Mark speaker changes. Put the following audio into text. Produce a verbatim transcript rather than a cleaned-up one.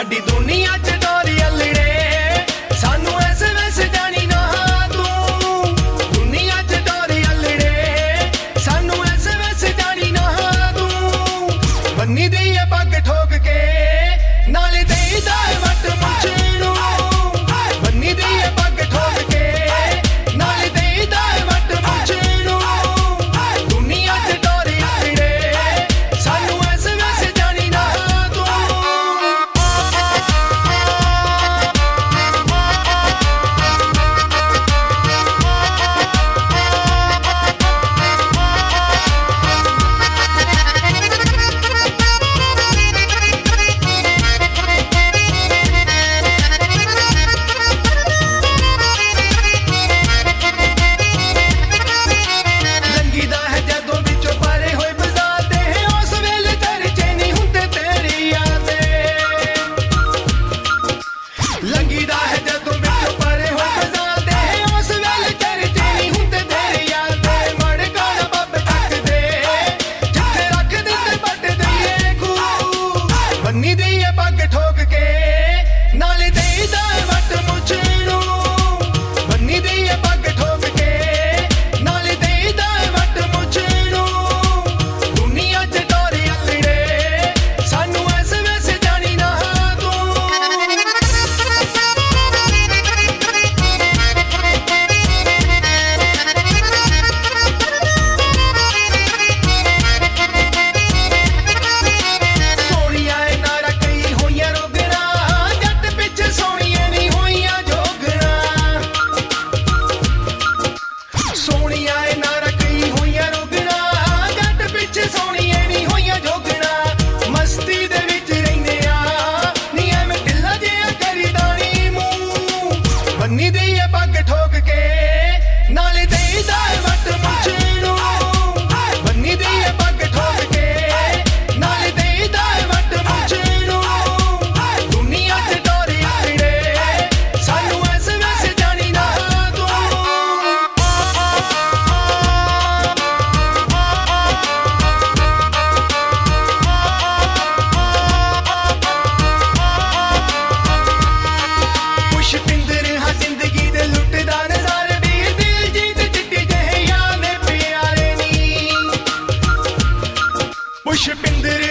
Speaker 1: साडी दुनिया च डोरी अल्लड़े सानू ऐसे वैसे जानी ना तू दुनिया च डोरी अल्लड़े सानू ऐसे वैसे जानी ना तू बन्नी दी है पग ठोक के नाले देईदा है वट मुछनू बन्नी दी है पग ठोक के नाले देईदा है वट मुछनू दुनिया च डोरी अल्लड़े सानू ऐसे वैसे जानी ना तू लंघीदा है जदों विचों पारे होए बाजार दे उस वेले चर्चे नहीं हुंदे तेरी यादें लंघीदा है जदों विचों पारे होए बाजार दे उस वेले चर्चे नहीं हुंदे तेरी यादें मड़ गाना बब तक दे जिथे रख दिते बट दईए खू बन्नी दी है पग ठोक के नाले देईदा है वट मुछनू बन्नी दी है पग ठोक के नाले देईदा है वट मुछनू दुनिया च डोरी अल्लड़े सानू ऐसे वैसे जानी ना तू सोनिया ए नारा कई होइयां रोगना जट पिछे सोनिया नहीं होइयां जोगना सोनिया ए नारा कई होइयां रोगना जट पिछे सोनिया नहीं होइयां जोगना मस्ती दे विच रहिंदे आ नी एवें ढिल्ला जिहा करीदा नी मूंह बन्नी दी है पग ठोक के नाले देईदा है वट मुछनू बन्नी दी है पग ठोक के नाले देईदा है वट मुछनू दुनिया च डोरी अल्लड़े सानू ऐसे वैसे जानी ना तू पुष्पिंदर हाँ जिंदगी दे लुटदा नज़ारे वीर दिलजीत चिट्टी जहे याद प्यारे नी पुष्पिंदर